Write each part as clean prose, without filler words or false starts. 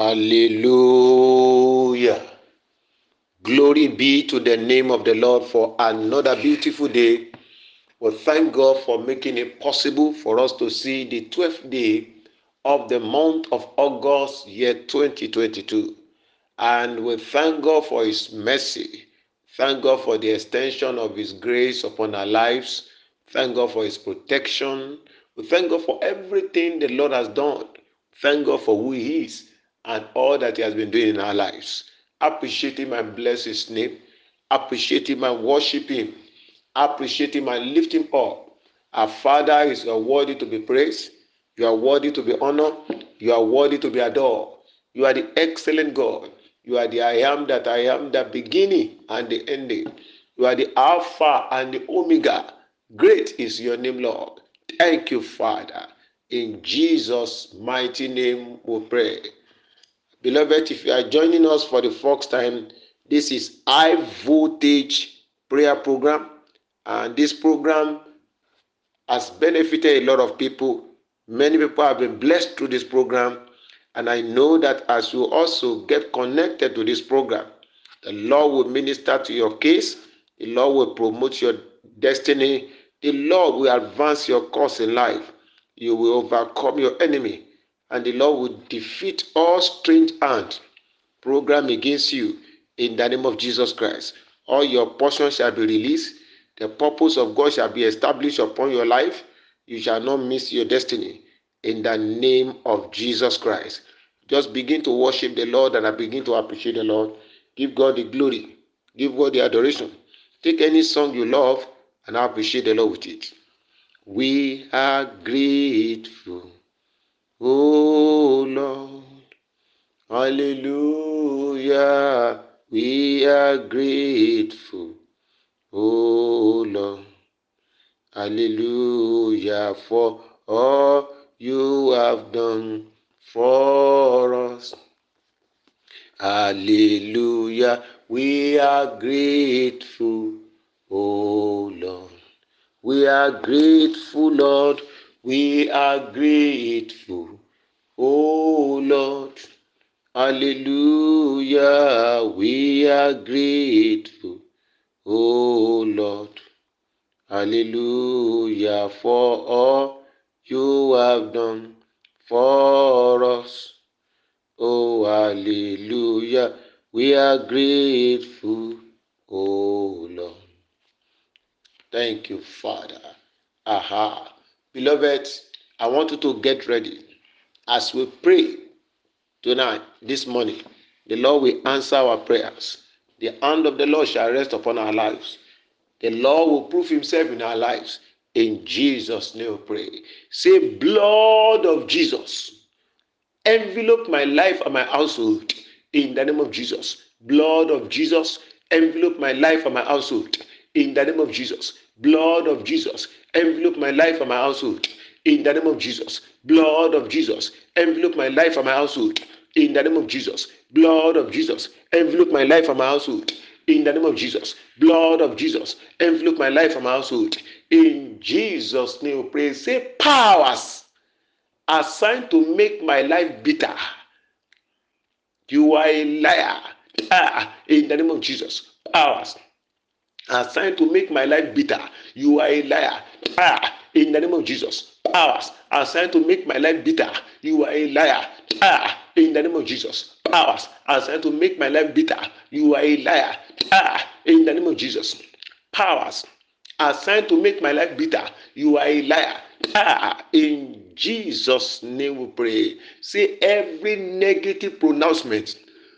Hallelujah. Glory be to the name of the Lord for another beautiful day. We thank God for making it possible for us to see the 12th day of the month of August, year 2022. And we thank God for His mercy. Thank God for the extension of His grace upon our lives. Thank God for His protection. We thank God for everything the Lord has done. Thank God for who He is and all that He has been doing in our lives. Appreciate Him and bless His name. Appreciate Him and worship Him. Appreciate Him and lift Him up. Our Father is worthy to be praised. You are worthy to be honored. You are worthy to be adored. You are the excellent God. You are the I am that I am, the beginning and the ending. You are the Alpha and the Omega. Great is your name, Lord. Thank you, Father. In Jesus' mighty name we pray. Beloved, if you are joining us for the first time, this is High Voltage Prayer Program. And this program has benefited a lot of people. Many people have been blessed through this program. And I know that as you also get connected to this program, the Lord will minister to your case. The Lord will promote your destiny. The Lord will advance your cause in life. You will overcome your enemy. And the Lord will defeat all strange hands programmed against you in the name of Jesus Christ. All your portions shall be released. The purpose of God shall be established upon your life. You shall not miss your destiny in the name of Jesus Christ. Just begin to worship the Lord and I begin to appreciate the Lord. Give God the glory. Give God the adoration. Take any song you love and I appreciate the Lord with it. We are grateful, oh Lord. Hallelujah. We are grateful, oh Lord. Hallelujah for all you have done for us. Hallelujah. We are grateful, oh Lord. We are grateful, Lord. We are grateful, oh Lord. Hallelujah. We are grateful, oh Lord. Hallelujah for all you have done for us. Oh, hallelujah. We are grateful, oh Lord. Thank you, Father. Aha. Beloved, I want you to get ready as we pray tonight, this morning. The Lord will answer our prayers. The hand of the Lord shall rest upon our lives. The Lord will prove Himself in our lives. In Jesus' name we pray. Say, blood of Jesus, envelope my life and my household in the name of Jesus. Blood of Jesus, envelope my life and my household in the name of Jesus. Blood of Jesus, envelope my life and my household in the name of Jesus. Blood of Jesus, envelope my life and my household in the name of Jesus. Blood of Jesus, envelope my life and my household in the name of Jesus. Blood of Jesus, envelope my life and my household in Jesus' name we pray. Say, powers assigned to make my life bitter, you are a liar. In the name of Jesus. Powers assigned to make my life bitter, you are a liar. In the name of Jesus. Powers assigned to make my life bitter, you are a liar. In the name of Jesus. Powers assigned to make my life bitter, you are a liar. In the name of Jesus. Powers assigned to make my life bitter, you are a liar. In Jesus' name we pray. Say, every negative pronouncement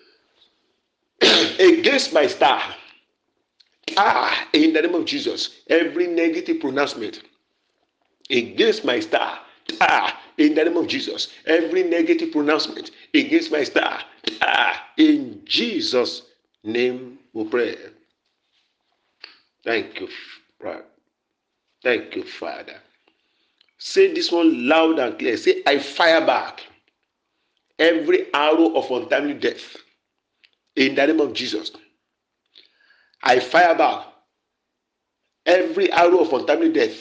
against my star, in the name of Jesus. Every negative pronouncement against my star, in the name of Jesus. Every negative pronouncement against my star, in Jesus' name we pray. Thank you, thank you, Father. Say this one loud and clear. Say, I fire back every arrow of untimely death in the name of Jesus. I fire back every arrow of untimely death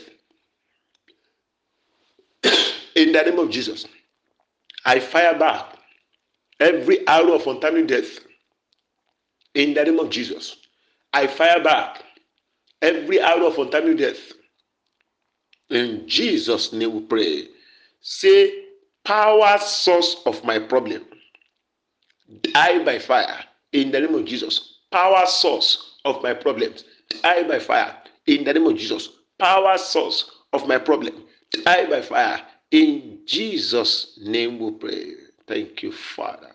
in the name of Jesus. I fire back Every arrow of untimely death, in the name of Jesus, I fire back every arrow of untimely death. In Jesus' name we pray. Say, power source of my problem, die by fire. In the name of Jesus, power source of my problems, die by fire. In the name of Jesus, power source of my problem, die by fire. In Jesus' name we pray. Thank you, Father.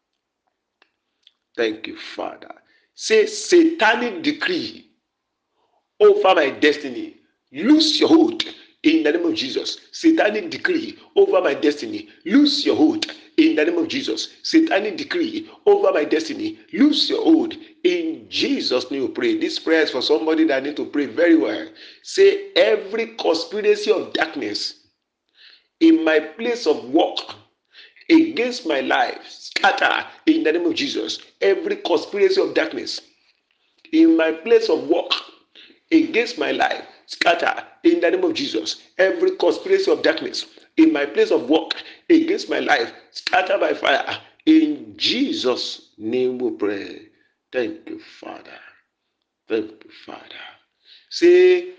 Thank you, Father. Say, satanic decree over my destiny, lose your hold in the name of Jesus. Satanic decree over my destiny, lose your hold in the name of Jesus. Satanic decree over my destiny, lose your hold in Jesus' name. We pray. This prayer is for somebody that need to pray very well. Say, every conspiracy of darkness in my place of work against my life, scatter in the name of Jesus. Every conspiracy of darkness in my place of work against my life, scatter in the name of Jesus. Every conspiracy of darkness in my place of work against my life, scatter by fire. In Jesus' name we pray. Thank you, Father. Thank you, Father. Say,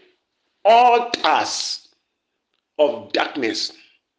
altars of darkness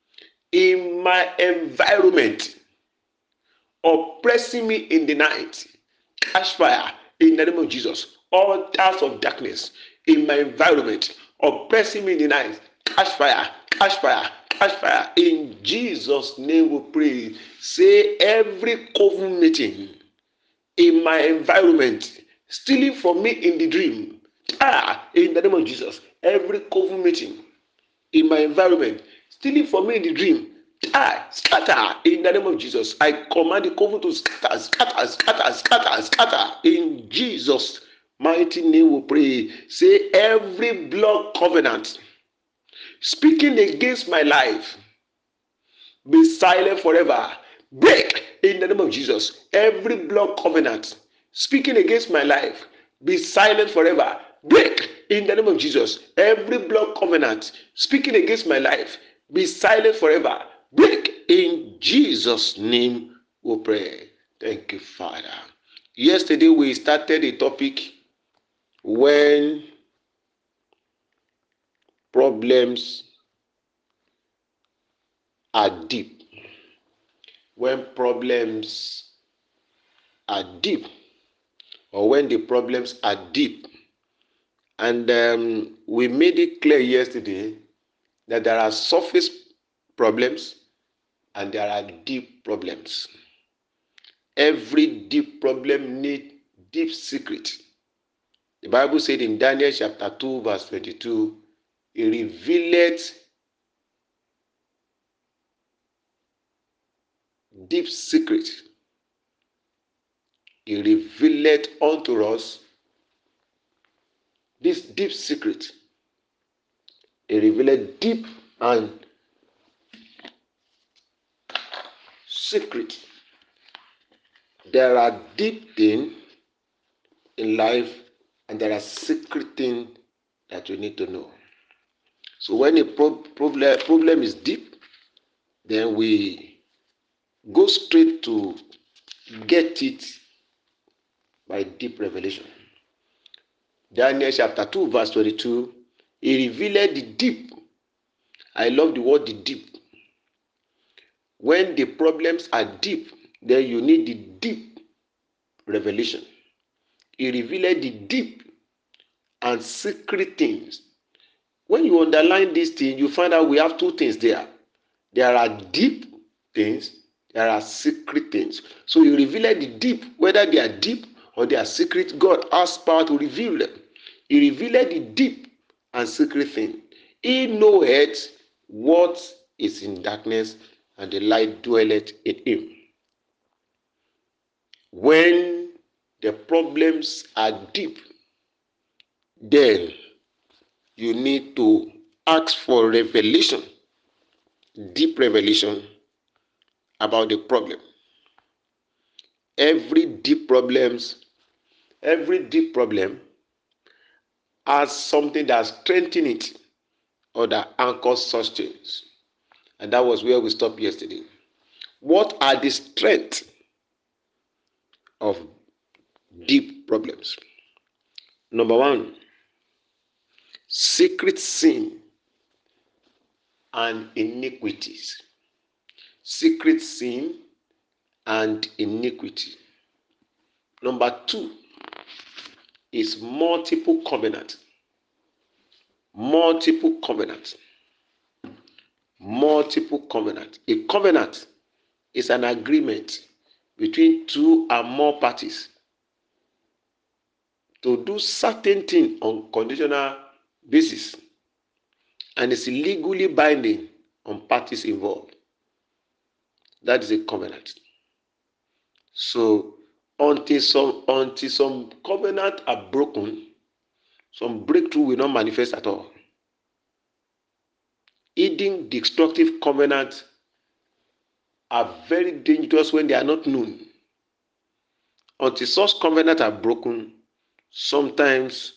in my environment, oppressing me in the night, catch fire in the name of Jesus. Altars of darkness in my environment, oppressing me in the night, catch fire, catch fire, catch fire. In Jesus' name we pray. Say, every coven meeting in my environment, stealing from me in the dream, in the name of Jesus. Every coven meeting in my environment, stealing from me in the dream, scatter in the name of Jesus. I command the coven to scatter, scatter, scatter, scatter, scatter. In Jesus' mighty name we pray. Say, every blood covenant speaking against my life, be silent forever. Break in the name of Jesus. Every blood covenant speaking against my life, be silent forever. Break in the name of Jesus. Every blood covenant speaking against my life, be silent forever. Break in Jesus' name we pray. Thank you, Father. Yesterday we started a topic when problems are deep. When problems are deep, or when the problems are deep. And we made it clear yesterday that there are surface problems and there are deep problems. Every deep problem needs deep secret. The Bible said in Daniel chapter 2 verse 22, he revealed deep secret. He revealed unto us this deep secret. He revealed deep and secret. There are deep things in life and there are secret things that you need to know. So when a problem is deep, then we go straight to get it by deep revelation. Daniel chapter 2 verse 22, he revealed the deep. I love the word the deep. When the problems are deep, then you need the deep revelation. He revealed the deep and secret things. When you underline these things, you find out we have two things there. There are deep things, there are secret things. So you reveal the deep, whether they are deep or they are secret. God has power to reveal them. He revealed the deep and secret thing. He knoweth what is in darkness, and the light dwelleth in him. When the problems are deep, then you need to ask for revelation, deep revelation about the problem. Every deep problem has something that strengthens it or that anchors such things. And that was where we stopped yesterday. What are the strengths of deep problems. Number one, secret sin and iniquities. Secret sin and iniquity. Number two is multiple covenant. Multiple covenant. Multiple covenant. A covenant is an agreement between two or more parties to do certain things on conditional basis and is legally binding on parties involved. That is a covenant. So until some covenant are broken, some breakthrough will not manifest at all. Hidden destructive covenants are very dangerous when they are not known. Until such covenants are broken, sometimes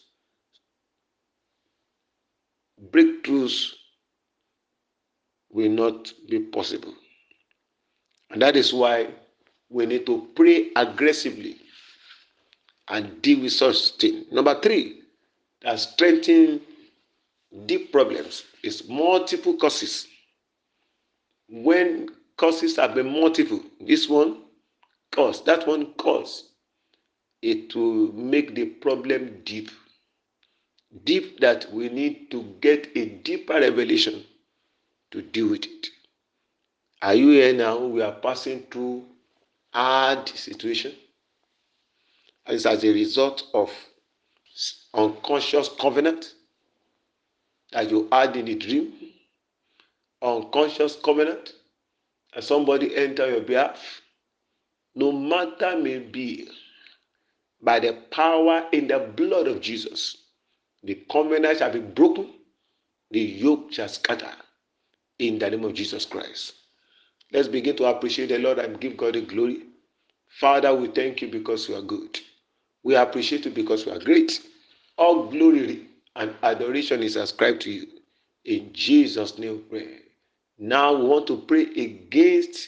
breakthroughs will not be possible. And that is why we need to pray aggressively and deal with such things. Number three, that strengthen deep problems is multiple causes. When causes have been multiple, this one cause, that one cause, it will make the problem deep. Deep that we need to get a deeper revelation to deal with it. Are you here now? We are passing through hard situation. And it's as a result of unconscious covenant that you had in a dream, unconscious covenant, and somebody enter your behalf. No matter may be, by the power in the blood of Jesus, the covenant shall be broken, the yoke shall scatter in the name of Jesus Christ. Let's begin to appreciate the Lord and give God the glory. Father, we thank you because you are good. We appreciate you because you are great. All glory and adoration is ascribed to you. In Jesus' name we pray. Now we want to pray against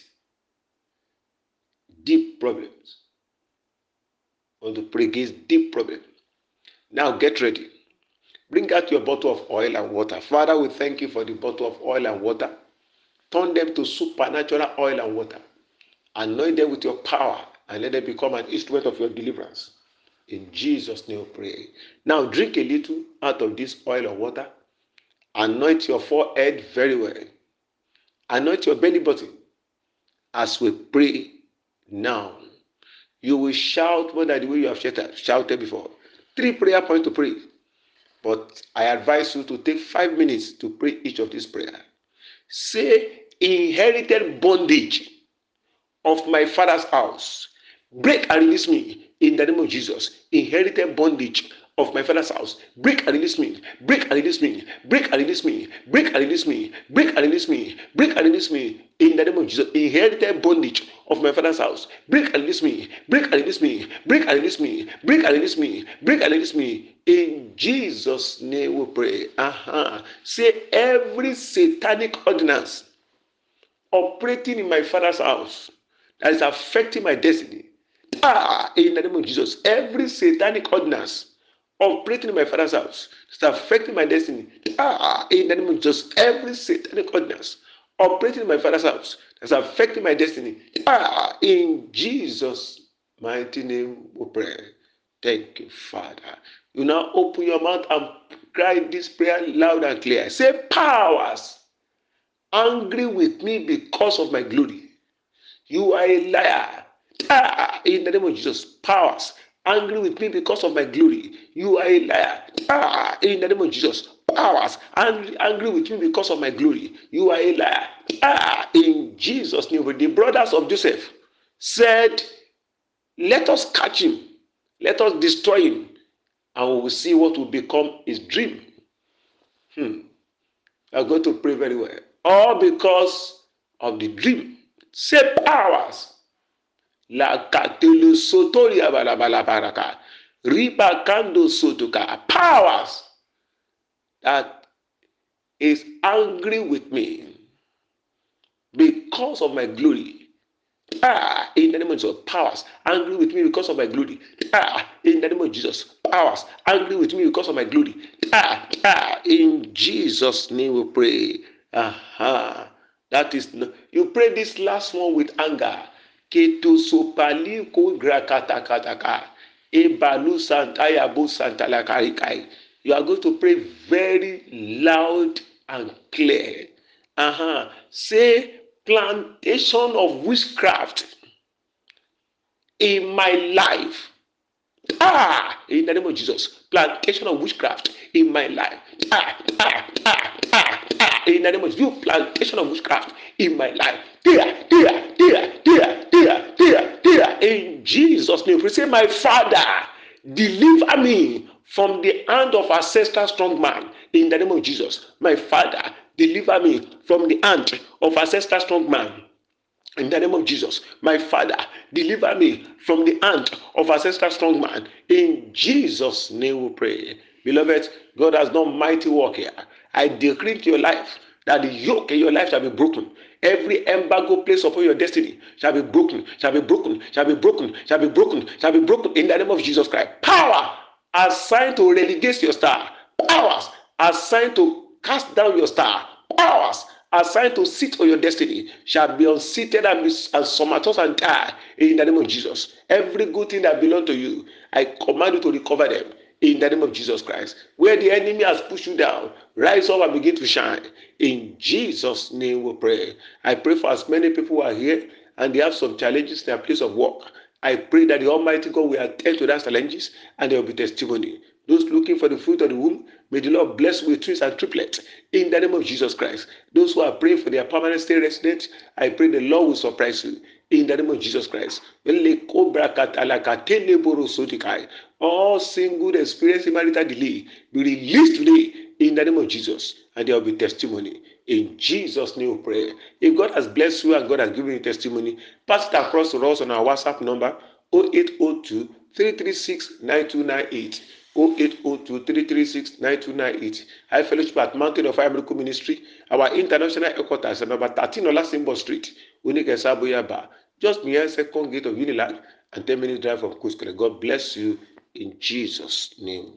deep problems. We want to pray against deep problems. Now get ready. Bring out your bottle of oil and water. Father, we thank you for the bottle of oil and water. Turn them to supernatural oil and water. Anoint them with your power and let them become an instrument of your deliverance. In Jesus' name we pray. Now drink a little out of this oil and water. Anoint your forehead very well. Anoint your belly button. As we pray now, you will shout more than the way you have shouted before. 3 prayer points to pray. But I advise you to take 5 minutes to pray each of these prayers. Say, inherited bondage of my father's house, break and release me in the name of Jesus. Inherited bondage of my father's house, break and release me, break and release me, break and release me, break and release me, break and release me, break and release me in the name of Jesus. Inherited bondage of my father's house, break and release me, break and release me, break and release me, break and release me, break and release me. In Jesus' name we pray. Say, every satanic ordinance operating in my father's house that is affecting my destiny. In the name of Jesus, every satanic ordinance operating in my father's house that's affecting my destiny. In the name of Jesus, every satanic ordinance operating in my father's house that's affecting my destiny. In Jesus' mighty name we pray. Thank you, Father. You now open your mouth and cry this prayer loud and clear. Say, powers angry with me because of my glory, you are a liar. In the name of Jesus, powers angry with me because of my glory, you are a liar. In the name of Jesus, powers angry with me because of my glory, you are a liar. In Jesus' name, the brothers of Joseph said, let us catch him, let us destroy him, and we will see what will become his dream. You are going to pray very well. All because of the dream. Say, powers. La katelu sotoria balabalabaraka. Riba kando sotoka. Powers that is angry with me because of my glory. In the name of Jesus, powers angry with me because of my glory. In the name of Jesus, powers angry with me because of my glory. In Jesus' name we pray. That is, you pray this last one with anger. Keto sopali ko grakatakataka. Ebalu santaya bo santalakarikai. You are going to pray very loud and clear. Say plantation of witchcraft in my life. In the name of Jesus, plantation of witchcraft in my life. In the name of you, plantation of witchcraft in my life. In Jesus' name, we say, my Father, deliver me from the hand of ancestral strong man. In the name of Jesus, my Father, deliver me from the hand of ancestral strong man. In the name of Jesus, my Father, deliver me from the hand of ancestral strong man. In Jesus' name we pray. Beloved, God has done mighty work here. I decree to your life that the yoke in your life shall be broken. Every embargo placed upon your destiny shall be broken, shall be broken, shall be broken, shall be broken, shall be broken in the name of Jesus Christ. Power assigned to relegate your star. Powers assigned to cast down your star. Powers assigned to sit on your destiny shall be unseated and somatos and die in the name of Jesus. Every good thing that belongs to you, I command you to recover them in the name of Jesus Christ. Where the enemy has pushed you down, rise up and begin to shine. In Jesus' name we pray. I pray for as many people who are here and they have some challenges in their place of work. I pray that the Almighty God will attend to those challenges and there will be testimony. Those looking for the fruit of the womb, may the Lord bless with twins and triplets in the name of Jesus Christ. Those who are praying for their permanent stay resident, I pray the Lord will surprise you in the name of Jesus Christ. All single experiencing marital delay be released today in the name of Jesus, and there will be testimony. In Jesus' name we pray. If God has blessed you and God has given you testimony, pass it across to us on our WhatsApp number 0802 336 9298. 0802-336-9298. High Fellowship at Mountain of Fire Miracle Ministry. Our international headquarters at number 13 Olasimbo Street, Unikesaboyaba, just near second gate of Unilag and 10 minutes drive from Kuskere. God bless you in Jesus' name.